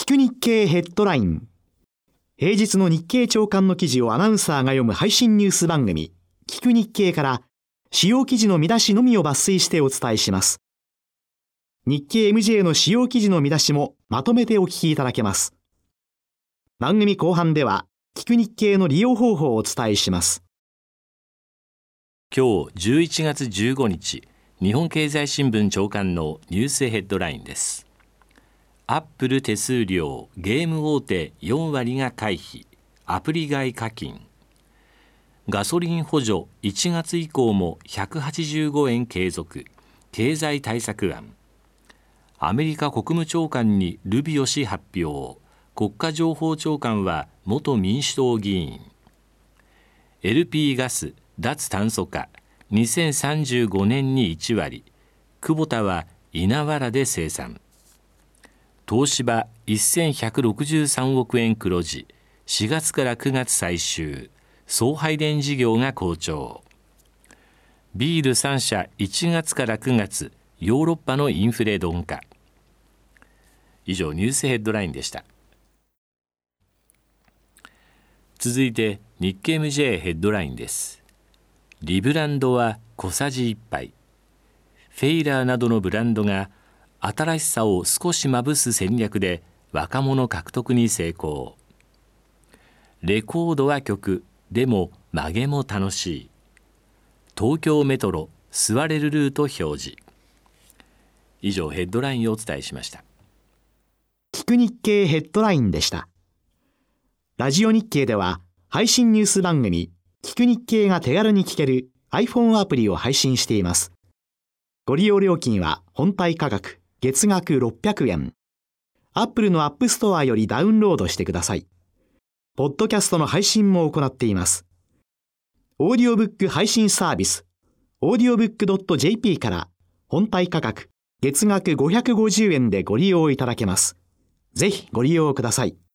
く日経ヘッドライン。平日の日経朝刊の記事をアナウンサーが読む配信ニュース番組、聞く日経から主要記事の見出しのみを抜粋してお伝えします。日経 MJ の主要記事の見出しもまとめてお聞きいただけます。番組後半では、聞く日経の利用方法をお伝えします。 今日11月15日、日本経済新聞朝刊のニュースヘッドラインです。アップル手数料、ゲーム大手4割が回避、アプリ外課金。ガソリン補助1月以降も185円継続、経済対策案。アメリカ国務長官にルビオ氏発表、国家情報長官は元民主党議員。LP ガス脱炭素化、2035年に1割、久保田は稲わらで生産。東芝1163億円黒字、4月から9月最終、送配電事業が好調。ビール3社1月から9月、ヨーロッパのインフレ鈍化。以上、ニュースヘッドラインでした。続いて日経 MJ ヘッドラインです。リブランドは小さじ1杯。フェイラーなどのブランドが新しさを少しまぶす戦略で若者獲得に成功。レコードは曲、でも曲げも楽しい。東京メトロ座れるルート表示。以上、ヘッドラインをお伝えしました。 聞く日経ヘッドラインでした。ラジオ日経では配信ニュース番組聞く日経が手軽に聞ける iPhone アプリを配信しています。ご利用料金は本体価格月額600円。Apple の App Store よりダウンロードしてください。ポッドキャストの配信も行っています。オーディオブック配信サービス audiobook.jp から本体価格月額550円でご利用いただけます。ぜひご利用ください。